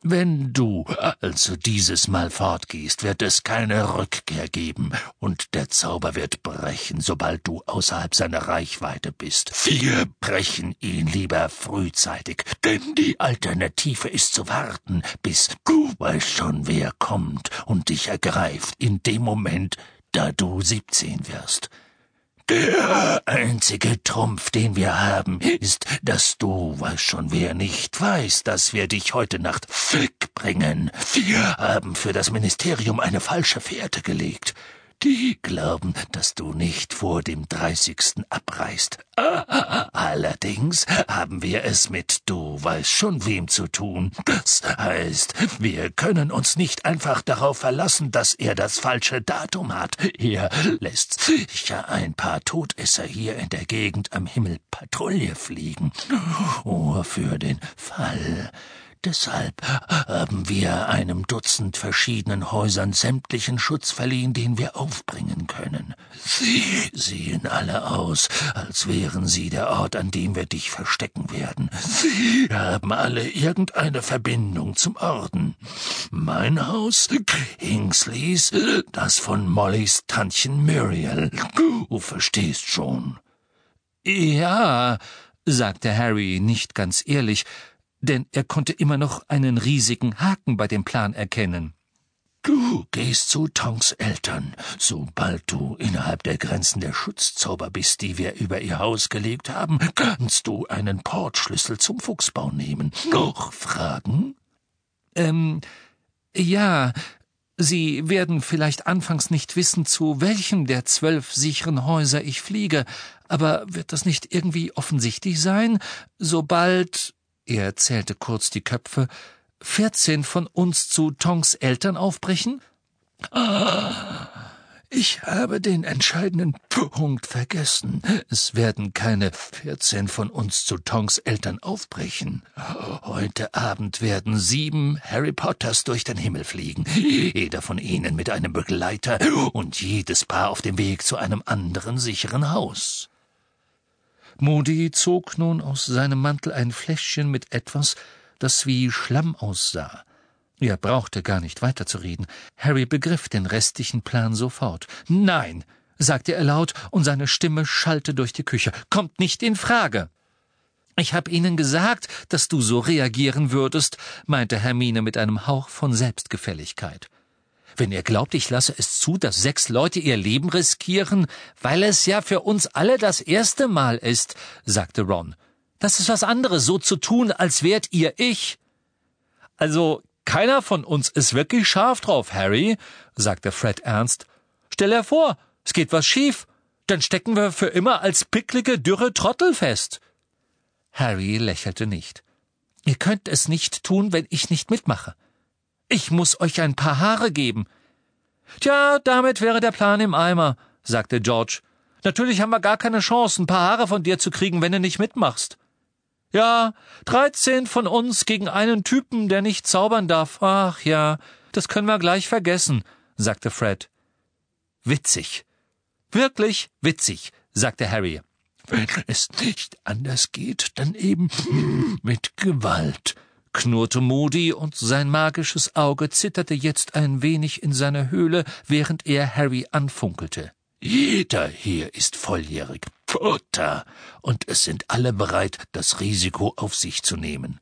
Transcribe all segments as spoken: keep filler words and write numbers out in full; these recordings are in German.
Wenn du also dieses Mal fortgehst, wird es keine Rückkehr geben, und der Zauber wird brechen, sobald du außerhalb seiner Reichweite bist. Wir brechen ihn lieber frühzeitig, denn die Alternative ist zu warten, bis du weißt schon, wer kommt und dich ergreift in dem Moment, da du siebzehn wirst. Der einzige Trumpf, den wir haben, ist, dass du, weißt schon wer, nicht weiß, dass wir dich heute Nacht wegbringen. Wir haben für das Ministerium eine falsche Fährte gelegt. Die glauben, dass du nicht vor dem dreißigsten abreist. Allerdings haben wir es mit du weißt schon wem zu tun. Das heißt, wir können uns nicht einfach darauf verlassen, dass er das falsche Datum hat. Er lässt sicher ein paar Todesser hier in der Gegend am Himmel Patrouille fliegen. Oh, für den Fall. Deshalb haben wir einem Dutzend verschiedenen Häusern sämtlichen Schutz verliehen, den wir aufbringen können. Sie sehen alle aus, als wären sie der Ort, an dem wir dich verstecken werden. Sie haben alle irgendeine Verbindung zum Orden. Mein Haus, Kingsleys, das von Mollys Tantchen Muriel. Du verstehst schon. Ja, sagte Harry nicht ganz ehrlich, denn er konnte immer noch einen riesigen Haken bei dem Plan erkennen. Du gehst zu Tonks Eltern, sobald du innerhalb der Grenzen der Schutzzauber bist, die wir über ihr Haus gelegt haben, kannst du einen Portschlüssel zum Fuchsbau nehmen. Noch Fragen? Ähm, ja, Sie werden vielleicht anfangs nicht wissen, zu welchem der zwölf sicheren Häuser ich fliege, aber wird das nicht irgendwie offensichtlich sein, sobald... Er zählte kurz die Köpfe. Vierzehn von uns zu Tonks Eltern aufbrechen? Ah, ich habe den entscheidenden Punkt vergessen. Es werden keine vierzehn von uns zu Tonks Eltern aufbrechen. Heute Abend werden sieben Harry Potters durch den Himmel fliegen, jeder von ihnen mit einem Begleiter und jedes Paar auf dem Weg zu einem anderen sicheren Haus. Moody zog nun aus seinem Mantel ein Fläschchen mit etwas, das wie Schlamm aussah. Er brauchte gar nicht weiterzureden. Harry begriff den restlichen Plan sofort. »Nein«, sagte er laut, und seine Stimme schallte durch die Küche. »Kommt nicht in Frage.« »Ich habe Ihnen gesagt, dass du so reagieren würdest«, meinte Hermine mit einem Hauch von Selbstgefälligkeit. »Wenn ihr glaubt, ich lasse es zu, dass sechs Leute ihr Leben riskieren, weil es ja für uns alle das erste Mal ist«, sagte Ron. »Das ist was anderes, so zu tun, als wärt ihr ich.« »Also, keiner von uns ist wirklich scharf drauf, Harry«, sagte Fred ernst. »Stell dir vor, es geht was schief, dann stecken wir für immer als picklige, dürre Trottel fest.« Harry lächelte nicht. »Ihr könnt es nicht tun, wenn ich nicht mitmache. Ich muss euch ein paar Haare geben.« »Tja, damit wäre der Plan im Eimer«, sagte George. »Natürlich haben wir gar keine Chance, ein paar Haare von dir zu kriegen, wenn du nicht mitmachst.« »Ja, dreizehn von uns gegen einen Typen, der nicht zaubern darf. Ach ja, das können wir gleich vergessen«, sagte Fred. »Witzig. Wirklich witzig«, sagte Harry. »Wenn es nicht anders geht, dann eben mit Gewalt«, knurrte Moody, und sein magisches Auge zitterte jetzt ein wenig in seiner Höhle, während er Harry anfunkelte. »Jeder hier ist volljährig, Potter, und es sind alle bereit, das Risiko auf sich zu nehmen.«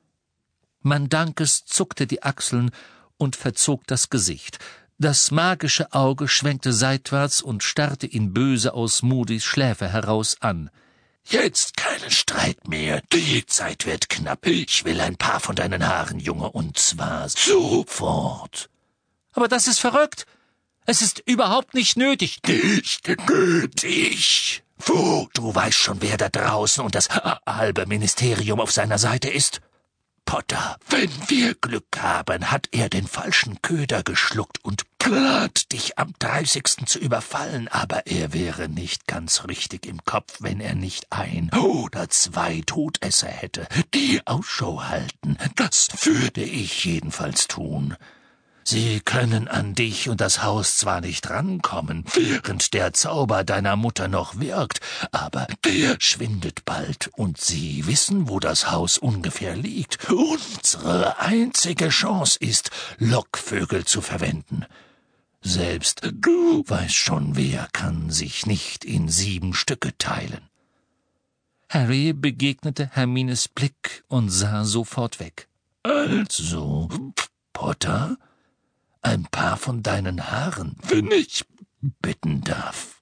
Mandankes zuckte die Achseln und verzog das Gesicht. Das magische Auge schwenkte seitwärts und starrte ihn böse aus Moodys Schläfe heraus an. »Jetzt keinen Streit mehr. Die Zeit wird knapp. Ich will ein paar von deinen Haaren, Junge, und zwar sofort.« »Aber das ist verrückt. Es ist überhaupt nicht nötig.« »Nicht nötig. Wo? Du weißt schon, wer da draußen und das halbe Ministerium auf seiner Seite ist. Potter, wenn wir Glück haben, hat er den falschen Köder geschluckt und plant, dich am dreißigsten zu überfallen, aber er wäre nicht ganz richtig im Kopf, wenn er nicht ein oder zwei Todesser hätte, die Ausschau halten. Das würde ich jedenfalls tun. Sie können an dich und das Haus zwar nicht rankommen, während der Zauber deiner Mutter noch wirkt, aber der schwindet bald, und sie wissen, wo das Haus ungefähr liegt. Unsere einzige Chance ist, Lockvögel zu verwenden. Selbst du weißt schon, wer kann sich nicht in sieben Stücke teilen. Harry begegnete Hermines Blick und sah sofort weg. Also, Potter, ein paar von deinen Haaren, wenn ich bitten darf.